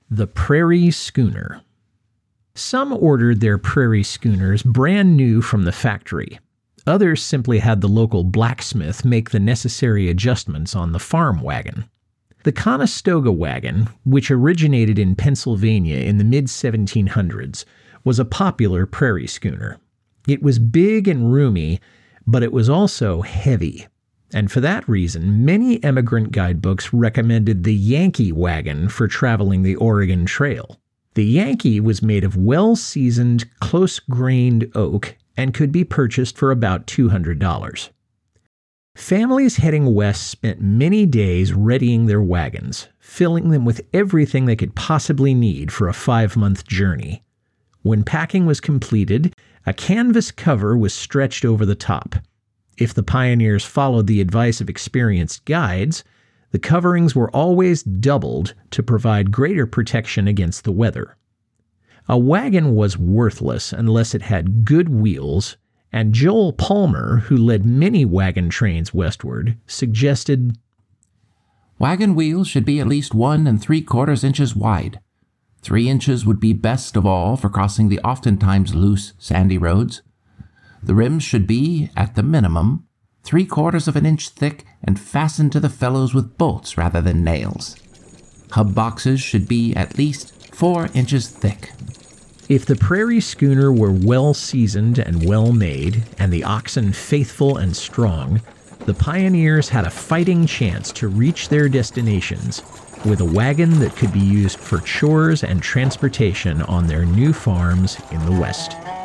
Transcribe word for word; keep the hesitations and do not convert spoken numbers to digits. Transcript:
The Prairie Schooner. Some ordered their prairie schooners brand new from the factory. Others simply had the local blacksmith make the necessary adjustments on the farm wagon. The Conestoga wagon, which originated in Pennsylvania in the mid seventeen hundreds, was a popular prairie schooner. It was big and roomy, but it was also heavy. And for that reason, many emigrant guidebooks recommended the Yankee wagon for traveling the Oregon Trail. The Yankee was made of well-seasoned, close-grained oak and could be purchased for about two hundred dollars. Families heading west spent many days readying their wagons, filling them with everything they could possibly need for a five-month journey. When packing was completed, a canvas cover was stretched over the top. If the pioneers followed the advice of experienced guides, the coverings were always doubled to provide greater protection against the weather. A wagon was worthless unless it had good wheels, and Joel Palmer, who led many wagon trains westward, suggested, "Wagon wheels should be at least one and three quarters inches wide. Three inches would be best of all for crossing the oftentimes loose, sandy roads. The rims should be, at the minimum, three quarters of an inch thick and fastened to the felloes with bolts rather than nails. Hub boxes should be at least four inches thick." If the prairie schooner were well seasoned and well made, and the oxen faithful and strong, the pioneers had a fighting chance to reach their destinations with a wagon that could be used for chores and transportation on their new farms in the West.